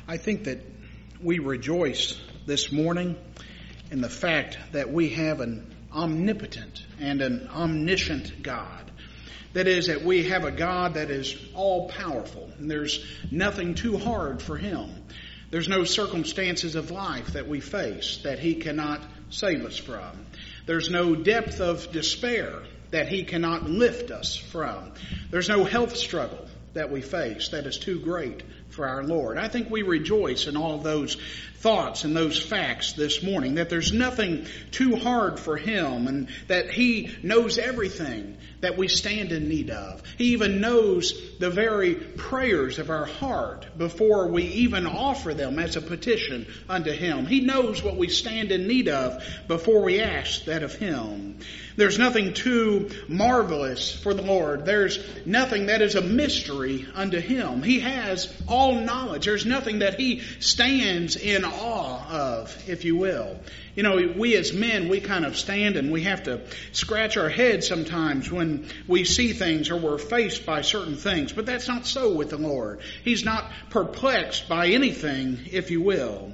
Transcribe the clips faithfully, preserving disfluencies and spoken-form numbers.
I think that we rejoice this morning in the fact that we have an omnipotent and an omniscient God. That is, that we have a God that is all-powerful, and there's nothing too hard for Him. There's no circumstances of life that we face that He cannot save us from. There's no depth of despair that He cannot lift us from. There's no health struggle that we face that is too great for our Lord. I think we rejoice in all of those thoughts and those facts this morning, that there's nothing too hard for Him, and that He knows everything that we stand in need of. He even knows the very prayers of our heart before we even offer them as a petition unto Him. He knows what we stand in need of before we ask that of Him. There's nothing too marvelous for the Lord. There's nothing that is a mystery unto Him. He has all knowledge. There's nothing that He stands in awe of, if you will. You know, we as men, we kind of stand and we have to scratch our heads sometimes when we see things or we're faced by certain things. But that's not so with the Lord. He's not perplexed by anything, if you will.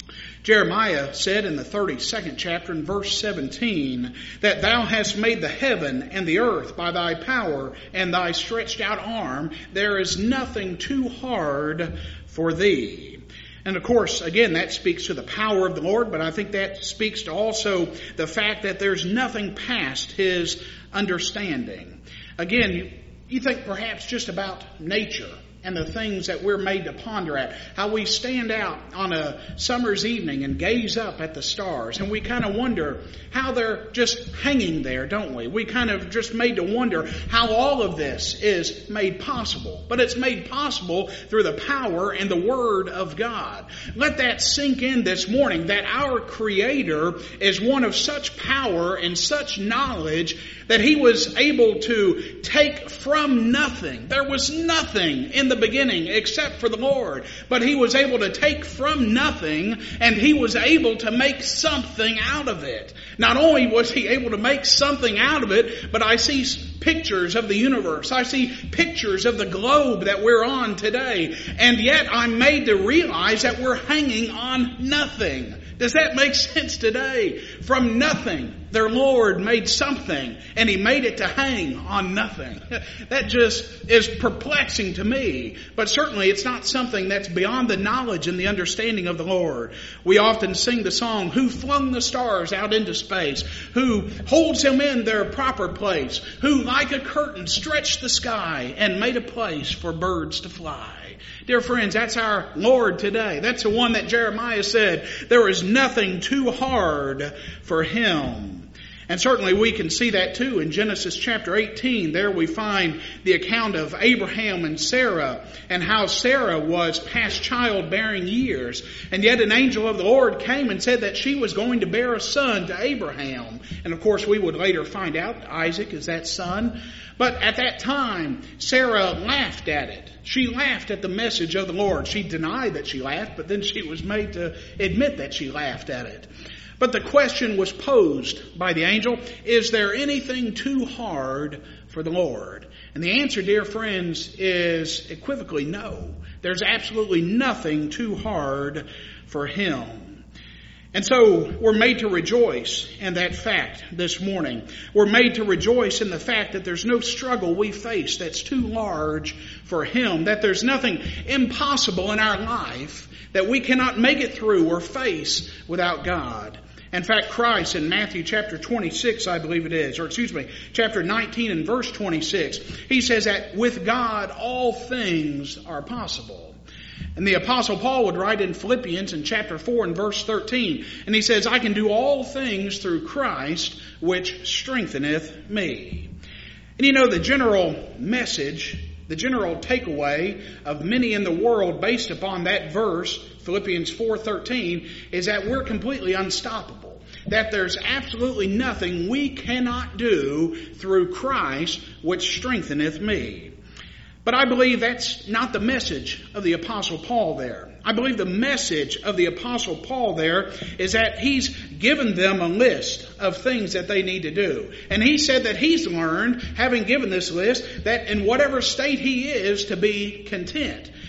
Jeremiah said in the thirty-second chapter in verse seventeen, that Thou hast made the heaven and the earth by Thy power and Thy stretched out arm. There is nothing too hard for Thee. And of course, again, that speaks to the power of the Lord, but I think that speaks to also the fact that there's nothing past His understanding. Again, you, you think perhaps just about nature and the things that we're made to ponder at. How we stand out on a summer's evening and gaze up at the stars, and we kind of wonder how they're just hanging there, don't we? We kind of just made to wonder how all of this is made possible. But it's made possible through the power and the Word of God. Let that sink in this morning, that our Creator is one of such power and such knowledge that He was able to take from nothing. There was nothing in the beginning except for the Lord. But He was able to take from nothing, and He was able to make something out of it. Not only was He able to make something out of it, but I see pictures of the universe. I see pictures of the globe that we're on today. And yet I'm made to realize that we're hanging on nothing. Does that make sense today? From nothing, their Lord made something, and He made it to hang on nothing. That just is perplexing to me. But certainly it's not something that's beyond the knowledge and the understanding of the Lord. We often sing the song, Who flung the stars out into space? Who holds them in their proper place? Who like a curtain stretched the sky and made a place for birds to fly? Dear friends, that's our Lord today. That's the one that Jeremiah said, there is nothing too hard for Him. And certainly we can see that too in Genesis chapter eighteen. There we find the account of Abraham and Sarah, and how Sarah was past childbearing years. And yet an angel of the Lord came and said that she was going to bear a son to Abraham. And of course we would later find out Isaac is that son. But at that time, Sarah laughed at it. She laughed at the message of the Lord. She denied that she laughed, but then she was made to admit that she laughed at it. But the question was posed by the angel, is there anything too hard for the Lord? And the answer, dear friends, is equivocally no. There's absolutely nothing too hard for Him. And so we're made to rejoice in that fact this morning. We're made to rejoice in the fact that there's no struggle we face that's too large for Him, that there's nothing impossible in our life that we cannot make it through or face without God. In fact, Christ in Matthew chapter twenty-six, I believe it is, or excuse me, chapter nineteen and verse twenty-six, He says that with God all things are possible. And the Apostle Paul would write in Philippians in chapter four and verse thirteen, and he says, I can do all things through Christ which strengtheneth me. And you know, the general message, the general takeaway of many in the world based upon that verse, Philippians four thirteen, is that we're completely unstoppable. That there's absolutely nothing we cannot do through Christ which strengtheneth me. But I believe that's not the message of the Apostle Paul there. I believe the message of the Apostle Paul there is that he's given them a list of things that they need to do. And he said that he's learned, having given this list, that in whatever state he is, to be content.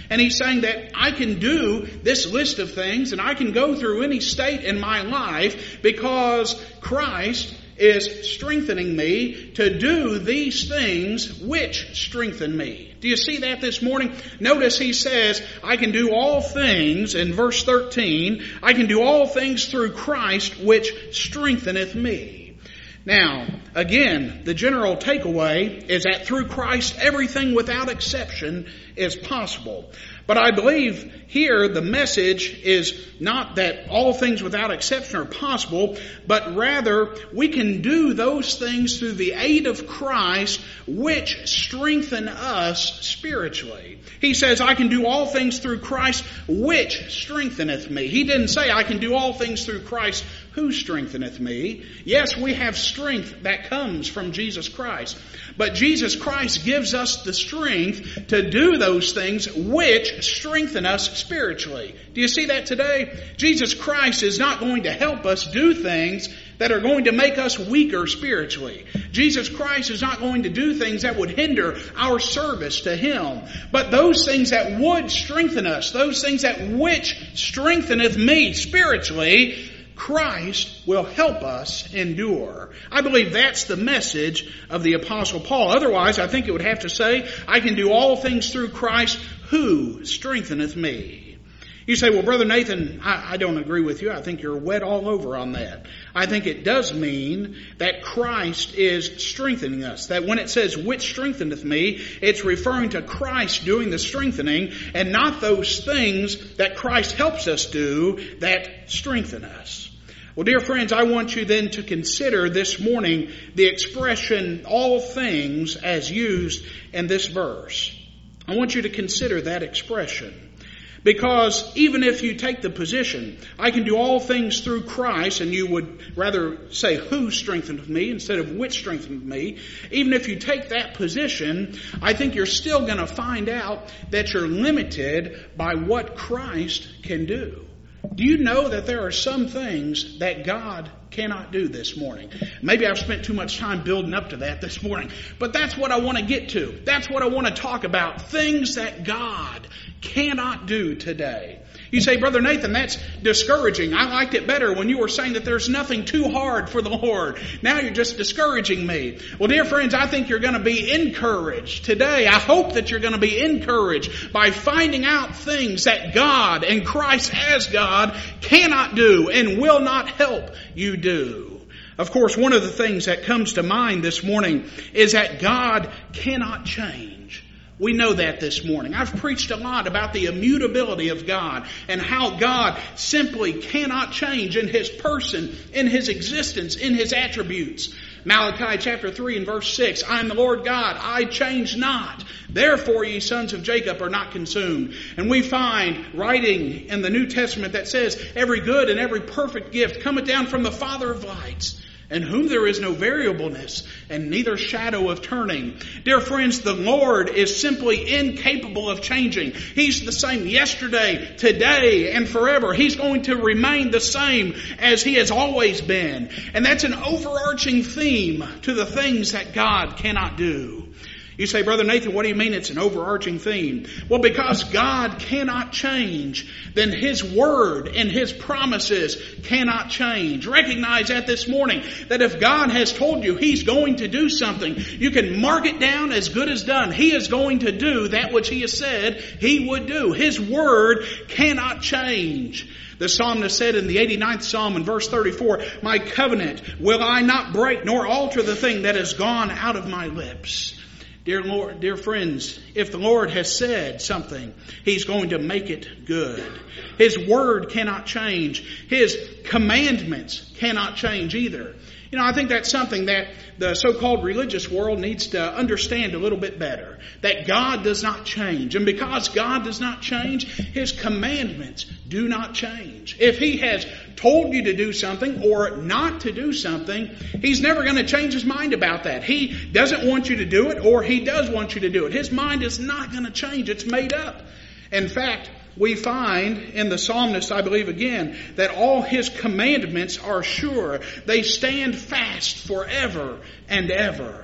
And he's saying that I can do this list of things and I can go through any state in my life because Christ is strengthening me to do these things which strengthen me. Do you see that this morning? Notice he says, I can do all things, in verse thirteen, I can do all things through Christ which strengtheneth me. Now, again, the general takeaway is that through Christ, everything without exception is possible. But I believe here the message is not that all things without exception are possible, but rather we can do those things through the aid of Christ which strengthen us spiritually. He says, I can do all things through Christ which strengtheneth me. He didn't say, I can do all things through Christ who strengtheneth me. Yes, we have strength that comes from Jesus Christ. But Jesus Christ gives us the strength to do those things which strengthen us spiritually. Do you see that today? Jesus Christ is not going to help us do things that are going to make us weaker spiritually. Jesus Christ is not going to do things that would hinder our service to Him. But those things that would strengthen us, those things that which strengtheneth me spiritually, Christ will help us endure. I believe that's the message of the Apostle Paul. Otherwise, I think it would have to say, I can do all things through Christ who strengtheneth me. You say, well, Brother Nathan, I, I don't agree with you. I think you're wet all over on that. I think it does mean that Christ is strengthening us. That when it says, which strengtheneth me, it's referring to Christ doing the strengthening and not those things that Christ helps us do that strengthen us. Well, dear friends, I want you then to consider this morning the expression, all things, as used in this verse. I want you to consider that expression. Because even if you take the position, I can do all things through Christ, and you would rather say who strengthened me instead of which strengthened me, even if you take that position, I think you're still going to find out that you're limited by what Christ can do. Do you know that there are some things that God cannot do this morning? Maybe I've spent too much time building up to that this morning, but that's what I want to get to. That's what I want to talk about. Things that God cannot do today. You say, Brother Nathan, that's discouraging. I liked it better when you were saying that there's nothing too hard for the Lord. Now you're just discouraging me. Well, dear friends, I think you're going to be encouraged today. I hope that you're going to be encouraged by finding out things that God and Christ as God cannot do and will not help you do. Of course, one of the things that comes to mind this morning is that God cannot change. We know that this morning. I've preached a lot about the immutability of God and how God simply cannot change in His person, in His existence, in His attributes. Malachi chapter three and verse six, I am the Lord God, I change not. Therefore ye sons of Jacob are not consumed. And we find writing in the New Testament that says, every good and every perfect gift cometh down from the Father of lights, in whom there is no variableness and neither shadow of turning. Dear friends, the Lord is simply incapable of changing. He's the same yesterday, today, and forever. He's going to remain the same as He has always been. And that's an overarching theme to the things that God cannot do. You say, Brother Nathan, what do you mean it's an overarching theme? Well, because God cannot change, then His Word and His promises cannot change. Recognize that this morning, that if God has told you He's going to do something, you can mark it down as good as done. He is going to do that which He has said He would do. His Word cannot change. The psalmist said in the eighty-ninth Psalm in verse thirty-four, my covenant will I not break, nor alter the thing that has gone out of my lips. Dear Lord, dear friends, if the Lord has said something, He's going to make it good. His Word cannot change. His commandments cannot change either. You know, I think that's something that the so-called religious world needs to understand a little bit better. That God does not change. And because God does not change, His commandments do not change. If He has told you to do something or not to do something, He's never going to change His mind about that. He doesn't want you to do it, or He does want you to do it. His mind is not going to change. It's made up. In fact, we find in the psalmist, I believe again, that all His commandments are sure. They stand fast forever and ever.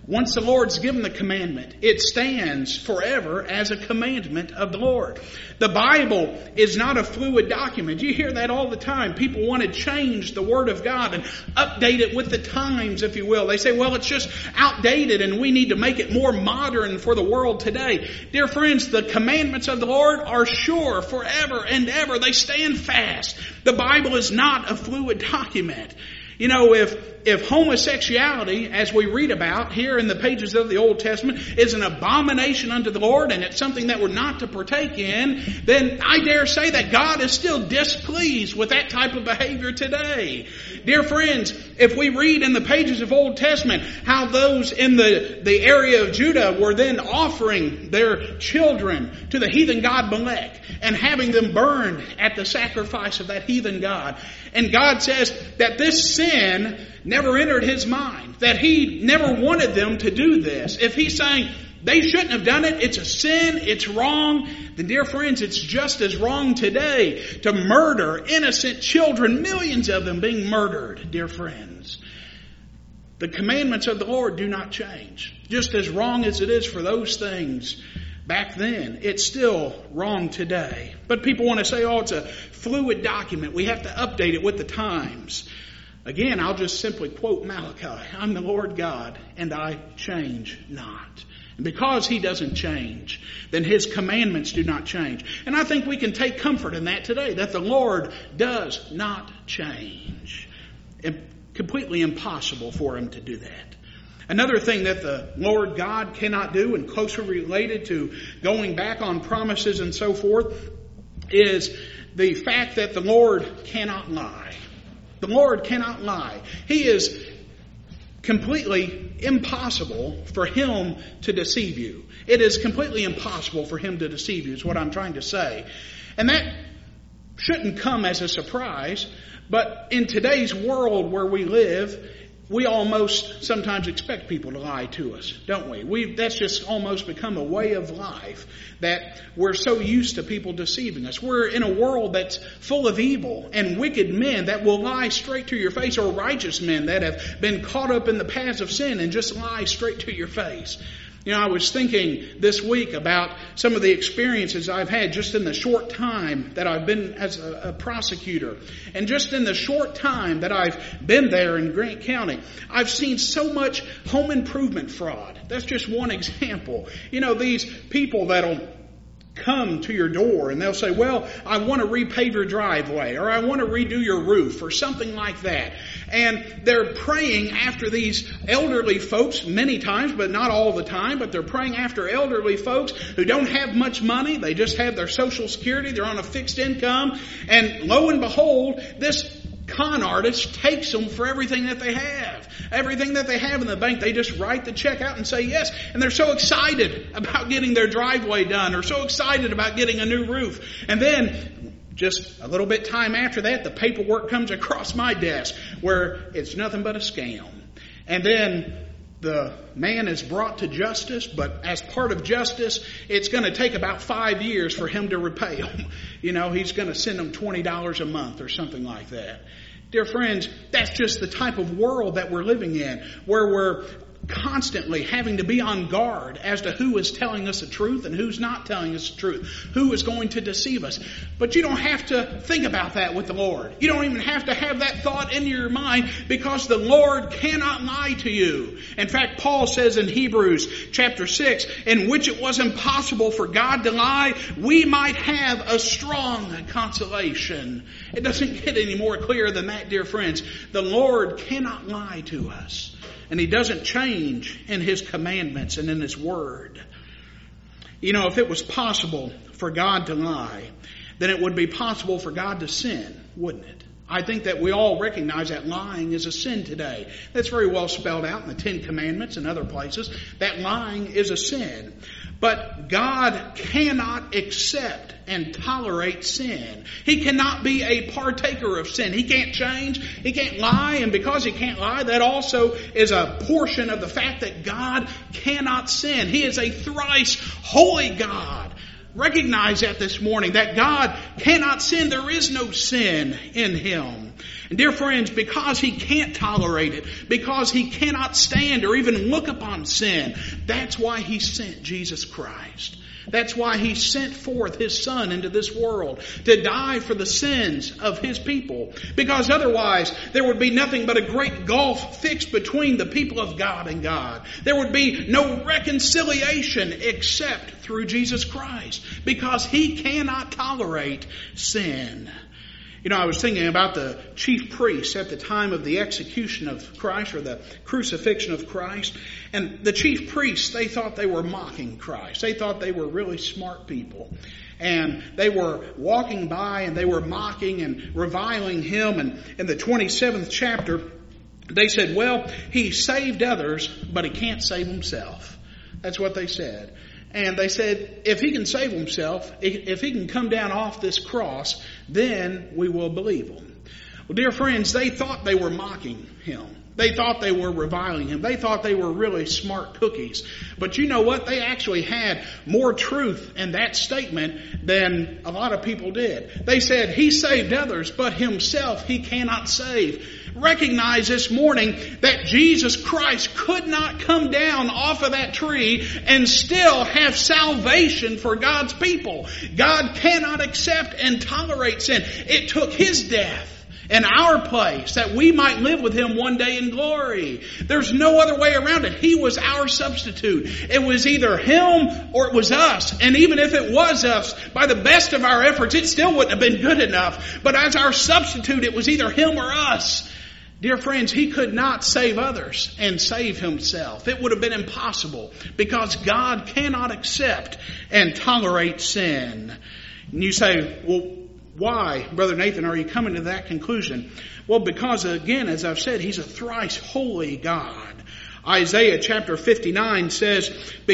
Once the Lord's given the commandment, it stands forever as a commandment of the Lord. The Bible is not a fluid document. You hear that all the time. People want to change the Word of God and update it with the times, if you will. They say, well, it's just outdated and we need to make it more modern for the world today. Dear friends, the commandments of the Lord are sure forever and ever. They stand fast. The Bible is not a fluid document. You know, if if homosexuality, as we read about here in the pages of the Old Testament, is an abomination unto the Lord and it's something that we're not to partake in, then I dare say that God is still displeased with that type of behavior today. Dear friends, if we read in the pages of Old Testament how those in the, the area of Judah were then offering their children to the heathen god Molech and having them burned at the sacrifice of that heathen god. And God says that this sin never entered His mind, that He never wanted them to do this. If He's saying they shouldn't have done it, it's a sin, it's wrong, then dear friends, it's just as wrong today to murder innocent children, millions of them being murdered, dear friends. The commandments of the Lord do not change. Just as wrong as it is for those things back then, it's still wrong today. But people want to say, oh, it's a fluid document. We have to update it with the times. Again, I'll just simply quote Malachi. I'm the Lord God, and I change not. And because He doesn't change, then His commandments do not change. And I think we can take comfort in that today, that the Lord does not change. It's completely impossible for Him to do that. Another thing that the Lord God cannot do, and closely related to going back on promises and so forth, is the fact that the Lord cannot lie. The Lord cannot lie. He is completely impossible for Him to deceive you. It is completely impossible for Him to deceive you, is what I'm trying to say. And that shouldn't come as a surprise, but in today's world where we live, we almost sometimes expect people to lie to us, don't we? We that's just almost become a way of life, that we're so used to people deceiving us. We're in a world that's full of evil and wicked men that will lie straight to your face, or righteous men that have been caught up in the paths of sin and just lie straight to your face. You know, I was thinking this week about some of the experiences I've had just in the short time that I've been as a, a prosecutor. And just in the short time that I've been there in Grant County, I've seen so much home improvement fraud. That's just one example. You know, these people that'll come to your door and they'll say, well, I want to repave your driveway, or I want to redo your roof, or something like that. And they're praying after these elderly folks many times, but not all the time, but they're praying after elderly folks who don't have much money. They just have their Social Security. They're on a fixed income. And lo and behold, this con artist takes them for everything that they have. Everything that they have in the bank, they just write the check out and say yes. And they're so excited about getting their driveway done, or so excited about getting a new roof. And then just a little bit time after that, the paperwork comes across my desk where it's nothing but a scam. And then the man is brought to justice, but as part of justice, it's going to take about five years for him to repay them. You know, he's going to send them twenty dollars a month or something like that. Dear friends, that's just the type of world that we're living in, where we're constantly having to be on guard as to who is telling us the truth and who's not telling us the truth, who is going to deceive us. But you don't have to think about that with the Lord. You don't even have to have that thought in your mind, because the Lord cannot lie to you. In fact, Paul says in Hebrews chapter six, in which it was impossible for God to lie, we might have a strong consolation. It doesn't get any more clear than that, dear friends. The Lord cannot lie to us. And He doesn't change in His commandments and in His word. You know, if it was possible for God to lie, then it would be possible for God to sin, wouldn't it? I think that we all recognize that lying is a sin today. That's very well spelled out in the Ten Commandments and other places, that lying is a sin. But God cannot accept and tolerate sin. He cannot be a partaker of sin. He can't change. He can't lie. And because He can't lie, that also is a portion of the fact that God cannot sin. He is a thrice holy God. recognize that this morning, that God cannot sin. There is no sin in Him. And dear friends, because He can't tolerate it, because He cannot stand or even look upon sin, that's why He sent Jesus Christ. That's why He sent forth His Son into this world to die for the sins of His people. Because otherwise there would be nothing but a great gulf fixed between the people of God and God. There would be no reconciliation except through Jesus Christ. Because He cannot tolerate sin. You know, I was thinking about the chief priests at the time of the execution of Christ, or the crucifixion of Christ. And the chief priests, they thought they were mocking Christ. They thought they were really smart people. And they were walking by and they were mocking and reviling Him. And in the twenty-seventh chapter, they said, well, He saved others, but He can't save Himself. That's what they said. And they said, if He can save Himself, if He can come down off this cross, then we will believe Him. Well, dear friends, they thought they were mocking Him. They thought they were reviling Him. They thought they were really smart cookies. But you know what? They actually had more truth in that statement than a lot of people did. They said, He saved others, but Himself He cannot save. Recognize this morning that Jesus Christ could not come down off of that tree and still have salvation for God's people. God cannot accept and tolerate sin. It took His death in our place that we might live with Him one day in glory. There's no other way around it. He was our substitute. It was either Him or it was us. And even if it was us, by the best of our efforts, it still wouldn't have been good enough. But as our substitute, it was either Him or us. Dear friends, He could not save others and save Himself. It would have been impossible because God cannot accept and tolerate sin. And you say, well, why, Brother Nathan, are you coming to that conclusion? Well, because again, as I've said, He's a thrice holy God. Isaiah chapter fifty-nine says,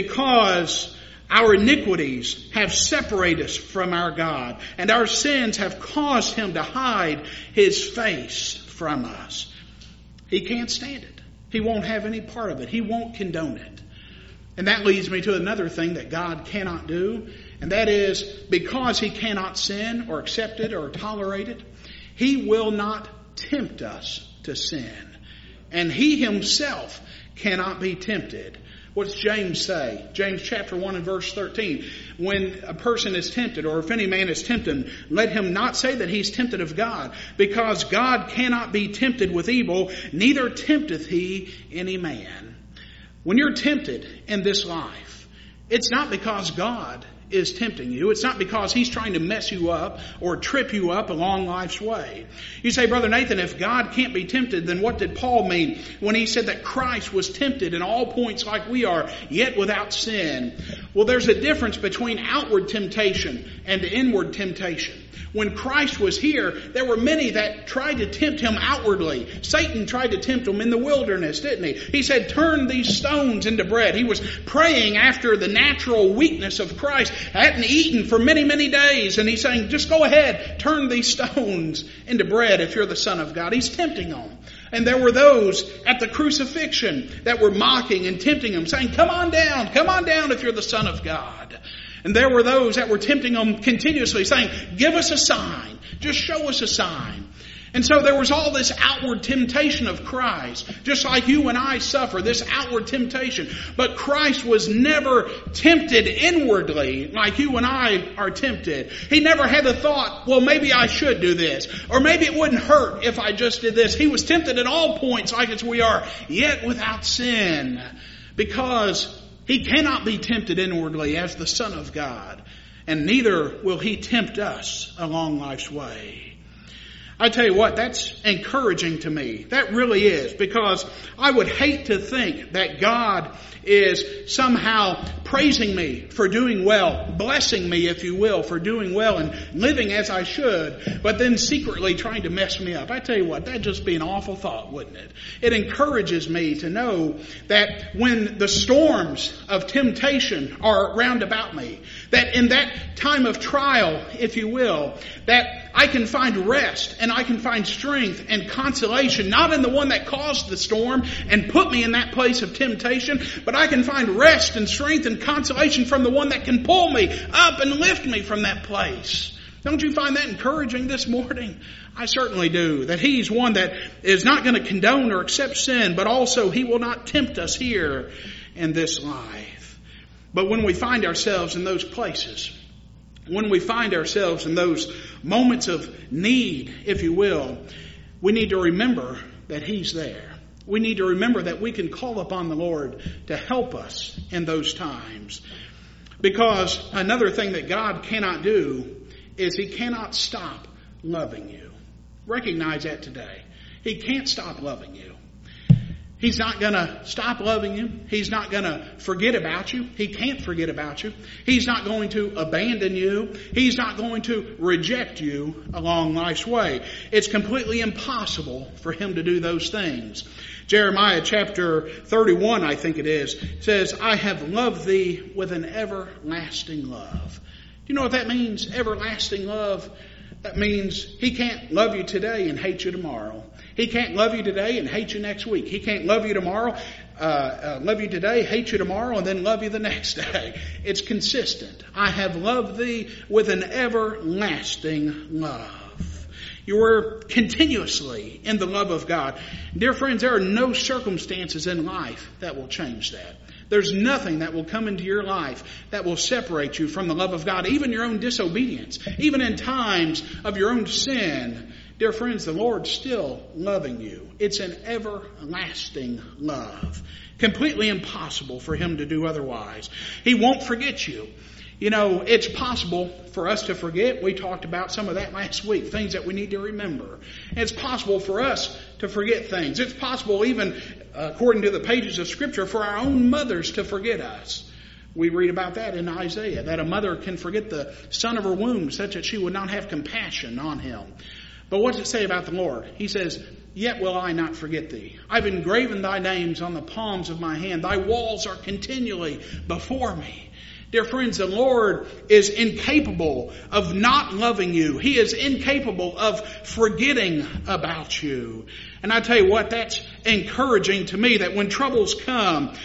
because our iniquities have separated us from our God, and our sins have caused Him to hide His face from us. He can't stand it. He won't have any part of it. He won't condone it. And that leads me to another thing that God cannot do. And that is, because He cannot sin or accept it or tolerate it, He will not tempt us to sin. And He Himself cannot be tempted. What does James say? James chapter one and verse thirteen. When a person is tempted, or if any man is tempted, let him not say that he's tempted of God, because God cannot be tempted with evil, neither tempteth He any man. When you're tempted in this life, it's not because God is tempting you. It's not because He's trying to mess you up or trip you up along life's way. You say, Brother Nathan, if God can't be tempted, then what did Paul mean when he said that Christ was tempted in all points like we are, yet without sin? Well, there's a difference between outward temptation and inward temptation. When Christ was here, there were many that tried to tempt Him outwardly. Satan tried to tempt Him in the wilderness, didn't he? He said, turn these stones into bread. He was praying after the natural weakness of Christ. Hadn't eaten for many, many days. And He's saying, just go ahead, turn these stones into bread if you're the Son of God. He's tempting them. And there were those at the crucifixion that were mocking and tempting Him, saying, come on down, come on down if you're the Son of God. And there were those that were tempting Him continuously, saying, give us a sign. Just show us a sign. And so there was all this outward temptation of Christ, just like you and I suffer, this outward temptation. But Christ was never tempted inwardly like you and I are tempted. He never had the thought, well, maybe I should do this, or maybe it wouldn't hurt if I just did this. He was tempted at all points like as we are, yet without sin, because He cannot be tempted inwardly as the Son of God, and neither will He tempt us along life's way. I tell you what, that's encouraging to me. That really is, because I would hate to think that God is somehow praising me for doing well, blessing me, if you will, for doing well and living as I should, but then secretly trying to mess me up. I tell you what, that'd just be an awful thought, wouldn't it? It encourages me to know that when the storms of temptation are round about me, That in that time of trial, if you will, that I can find rest and I can find strength and consolation, not in the one that caused the storm and put me in that place of temptation, but I can find rest and strength and consolation from the one that can pull me up and lift me from that place. Don't you find that encouraging this morning? I certainly do. That He's one that is not going to condone or accept sin, but also He will not tempt us here in this life. But when we find ourselves in those places, when we find ourselves in those moments of need, if you will, we need to remember that He's there. We need to remember that we can call upon the Lord to help us in those times. Because another thing that God cannot do is He cannot stop loving you. Recognize that today. He can't stop loving you. He's not going to stop loving you. He's not going to forget about you. He can't forget about you. He's not going to abandon you. He's not going to reject you along life's way. It's completely impossible for Him to do those things. Jeremiah chapter thirty-one, I think it is, says, I have loved thee with an everlasting love. Do you know what that means? Everlasting love. That means He can't love you today and hate you tomorrow. He can't love you today and hate you next week. He can't love you tomorrow, uh, uh, love you today, hate you tomorrow, and then love you the next day. It's consistent. I have loved thee with an everlasting love. You are continuously in the love of God. Dear friends, there are no circumstances in life that will change that. There's nothing that will come into your life that will separate you from the love of God, even your own disobedience, even in times of your own sin. Dear friends, the Lord's still loving you. It's an everlasting love. Completely impossible for Him to do otherwise. He won't forget you. You know, it's possible for us to forget. We talked about some of that last week, things that we need to remember. It's possible for us to forget things. It's possible even, according to the pages of Scripture, for our own mothers to forget us. We read about that in Isaiah, that a mother can forget the son of her womb such that she would not have compassion on him. But what does it say about the Lord? He says, yet will I not forget thee. I've engraven thy names on the palms of my hand. Thy walls are continually before me. Dear friends, the Lord is incapable of not loving you. He is incapable of forgetting about you. And I tell you what, that's encouraging to me, that when troubles come,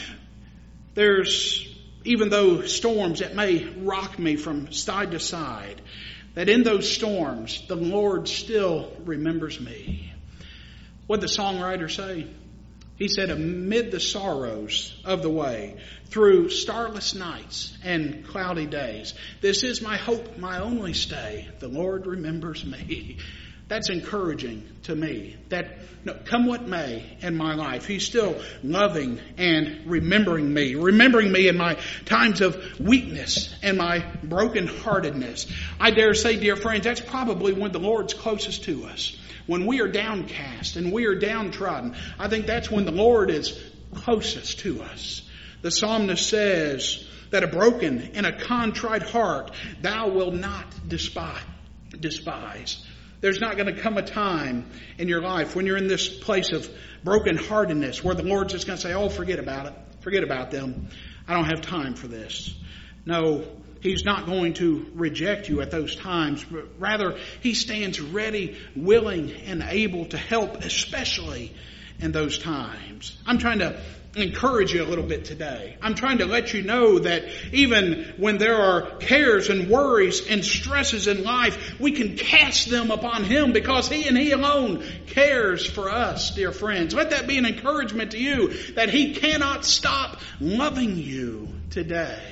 there's, even though storms that may rock me from side to side, that in those storms, the Lord still remembers me. What did the songwriter say? He said, amid the sorrows of the way, through starless nights and cloudy days, this is my hope, my only stay. The Lord remembers me. That's encouraging to me, that no, come what may in my life, He's still loving and remembering me, remembering me in my times of weakness and my brokenheartedness. I dare say, dear friends, that's probably when the Lord's closest to us. When we are downcast and we are downtrodden, I think that's when the Lord is closest to us. The psalmist says that a broken and a contrite heart thou wilt not despise. despise. There's not going to come a time in your life when you're in this place of brokenheartedness where the Lord's just going to say, oh, forget about it. Forget about them. I don't have time for this. No, He's not going to reject you at those times, but rather He stands ready, willing, and able to help, especially in those times. I'm trying to encourage you a little bit today. I'm trying to let you know that even when there are cares and worries and stresses in life, we can cast them upon Him because He and He alone cares for us, dear friends. Let that be an encouragement to you that He cannot stop loving you today.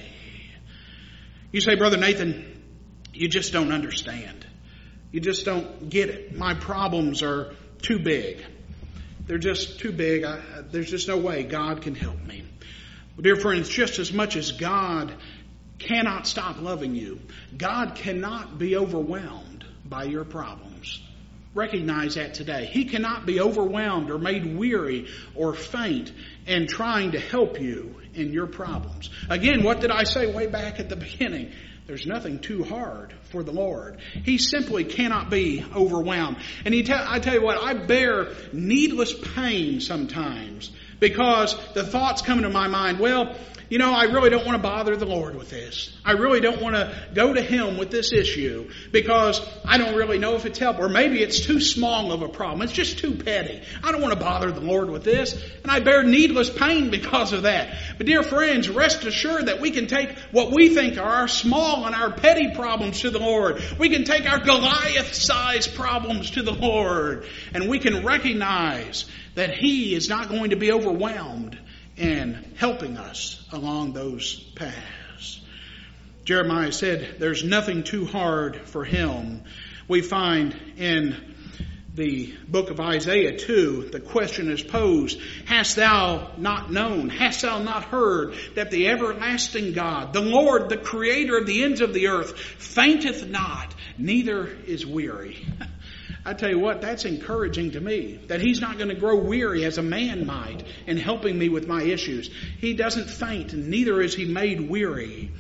You say, Brother Nathan, you just don't understand. You just don't get it. My problems are too big. They're just too big. I, there's just no way God can help me. Well, dear friends, just as much as God cannot stop loving you, God cannot be overwhelmed by your problems. Recognize that today. He cannot be overwhelmed or made weary or faint in trying to help you in your problems. Again, what did I say way back at the beginning? There's nothing too hard for the Lord. He simply cannot be overwhelmed. And he tell, I tell you what, I bear needless pain sometimes because the thoughts come into my mind, well, you know, I really don't want to bother the Lord with this. I really don't want to go to Him with this issue because I don't really know if it's helpful. Or maybe it's too small of a problem. It's just too petty. I don't want to bother the Lord with this. And I bear needless pain because of that. But dear friends, rest assured that we can take what we think are our small and our petty problems to the Lord. We can take our Goliath-sized problems to the Lord. And we can recognize that He is not going to be overwhelmed in helping us along those paths. Jeremiah said, there's nothing too hard for Him. We find in the book of Isaiah too, the question is posed, hast thou not known, hast thou not heard that the everlasting God, the Lord, the creator of the ends of the earth, fainteth not, neither is weary. I tell you what, that's encouraging to me, that He's not going to grow weary as a man might in helping me with my issues. He doesn't faint, and neither is He made weary.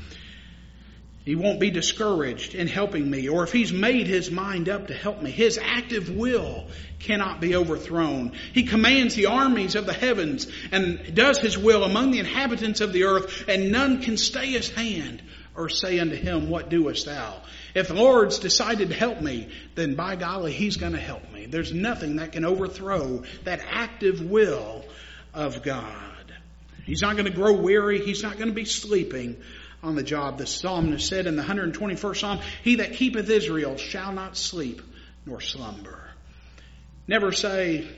He won't be discouraged in helping me, or if He's made His mind up to help me, His active will cannot be overthrown. He commands the armies of the heavens and does His will among the inhabitants of the earth, and none can stay His hand or say unto Him, what doest thou? If the Lord's decided to help me, then by golly, He's going to help me. There's nothing that can overthrow that active will of God. He's not going to grow weary. He's not going to be sleeping on the job. The psalmist said in the one hundred twenty-first Psalm, he that keepeth Israel shall not sleep nor slumber. Never say,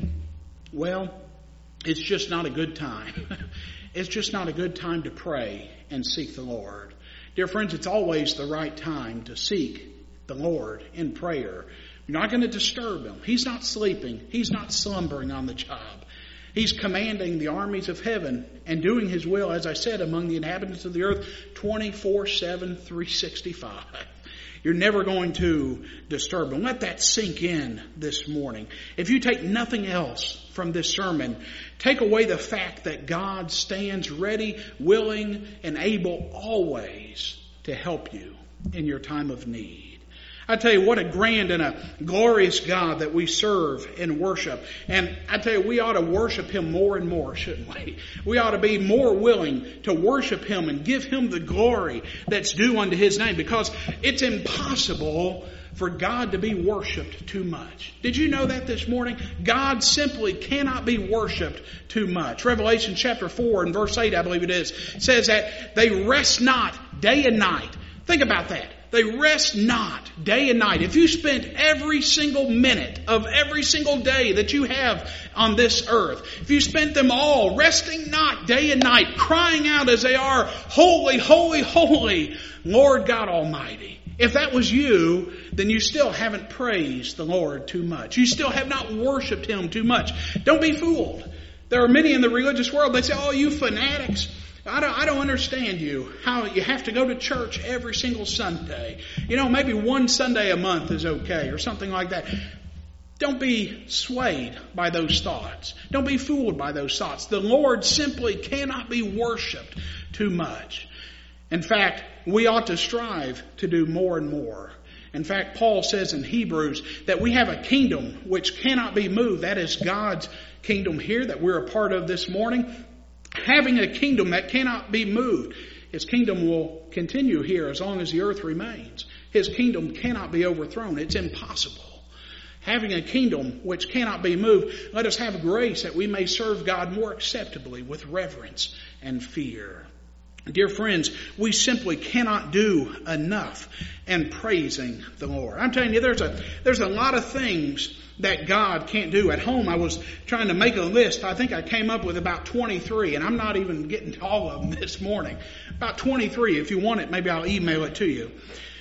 well, it's just not a good time. It's just not a good time to pray and seek the Lord. Dear friends, it's always the right time to seek the Lord in prayer. You're not going to disturb Him. He's not sleeping. He's not slumbering on the job. He's commanding the armies of heaven and doing His will, as I said, among the inhabitants of the earth twenty-four seven, three sixty-five. You're never going to disturb Him. Let that sink in this morning. If you take nothing else from this sermon, take away the fact that God stands ready, willing, and able always to help you in your time of need. I tell you, what a grand and a glorious God that we serve and worship. And I tell you, we ought to worship Him more and more, shouldn't we? We ought to be more willing to worship Him and give Him the glory that's due unto His name, because it's impossible for God to be worshiped too much. Did you know that this morning? God simply cannot be worshiped too much. Revelation chapter four and verse eight, I believe it is, says that they rest not day and night. Think about that. They rest not day and night. If you spent every single minute of every single day that you have on this earth, if you spent them all resting not day and night, crying out as they are, holy, holy, holy, Lord God Almighty. If that was you, then you still haven't praised the Lord too much. You still have not worshiped Him too much. Don't be fooled. There are many in the religious world that say, oh, you fanatics, I don't, I don't understand you, how you have to go to church every single Sunday. You know, maybe one Sunday a month is okay or something like that. Don't be swayed by those thoughts. Don't be fooled by those thoughts. The Lord simply cannot be worshiped too much. In fact, we ought to strive to do more and more. In fact, Paul says in Hebrews that we have a kingdom which cannot be moved. That is God's kingdom here that we're a part of this morning. Having a kingdom that cannot be moved. His kingdom will continue here as long as the earth remains. His kingdom cannot be overthrown. It's impossible. Having a kingdom which cannot be moved, let us have grace that we may serve God more acceptably with reverence and fear. Dear friends, we simply cannot do enough in praising the Lord. I'm telling you, there's a there's a lot of things that God can't do. At home, I was trying to make a list. I think I came up with about twenty-three, and I'm not even getting to all of them this morning. About twenty-three. If you want it, maybe I'll email it to you.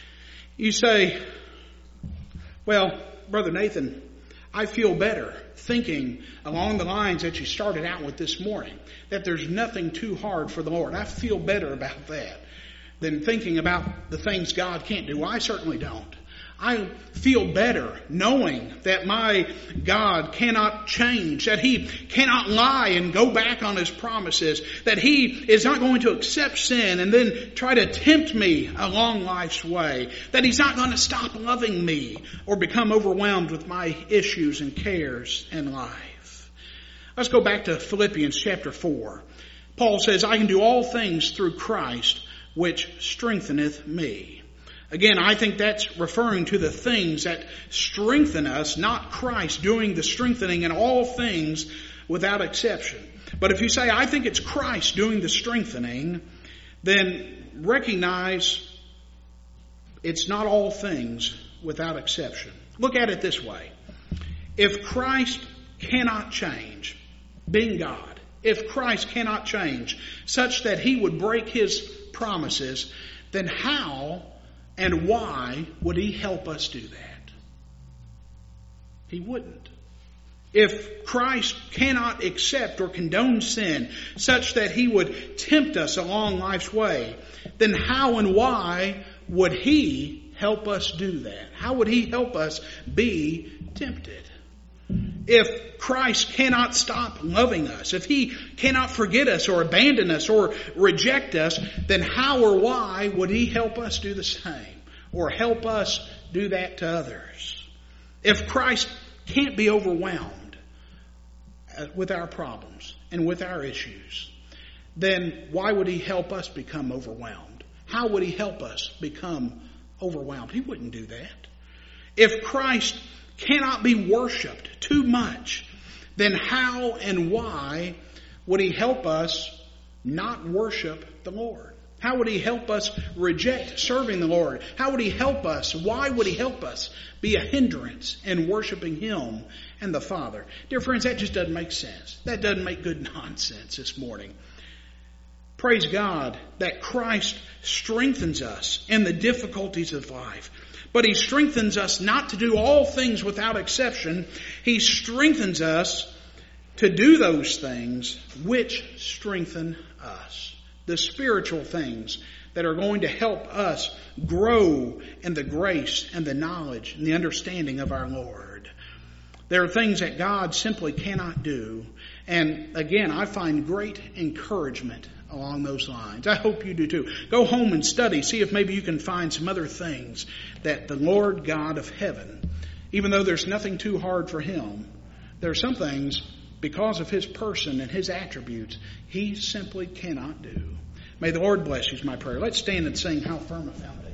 You say, well, Brother Nathan, I feel better thinking along the lines that you started out with this morning, that there's nothing too hard for the Lord. I feel better about that than thinking about the things God can't do. Well, I certainly don't. I feel better knowing that my God cannot change, that He cannot lie and go back on His promises, that He is not going to accept sin and then try to tempt me along life's way, that He's not going to stop loving me or become overwhelmed with my issues and cares in life. Let's go back to Philippians chapter four. Paul says, I can do all things through Christ, which strengtheneth me. Again, I think that's referring to the things that strengthen us, not Christ doing the strengthening in all things without exception. But if you say, I think it's Christ doing the strengthening, then recognize it's not all things without exception. Look at it this way. If Christ cannot change, being God, if Christ cannot change such that he would break his promises, then how and why would he help us do that? He wouldn't. If Christ cannot accept or condone sin such that he would tempt us along life's way, then how and why would he help us do that? How would he help us be tempted? If Christ cannot stop loving us, if he cannot forget us or abandon us or reject us, then how or why would he help us do the same or help us do that to others? If Christ can't be overwhelmed with our problems and with our issues, then why would he help us become overwhelmed? How would he help us become overwhelmed? He wouldn't do that. If Christ cannot be worshipped too much, then how and why would he help us not worship the Lord? How would he help us reject serving the Lord? How would he help us? Why would he help us be a hindrance in worshiping him and the Father? Dear friends, that just doesn't make sense. That doesn't make good nonsense this morning. Praise God that Christ strengthens us in the difficulties of life. But he strengthens us not to do all things without exception. He strengthens us to do those things which strengthen us. The spiritual things that are going to help us grow in the grace and the knowledge and the understanding of our Lord. There are things that God simply cannot do. And again, I find great encouragement along those lines. I hope you do too. Go home and study. See if maybe you can find some other things that the Lord God of heaven, even though there's nothing too hard for him, there are some things because of his person and his attributes he simply cannot do. May the Lord bless you is my prayer. Let's stand and sing How Firm a Foundation.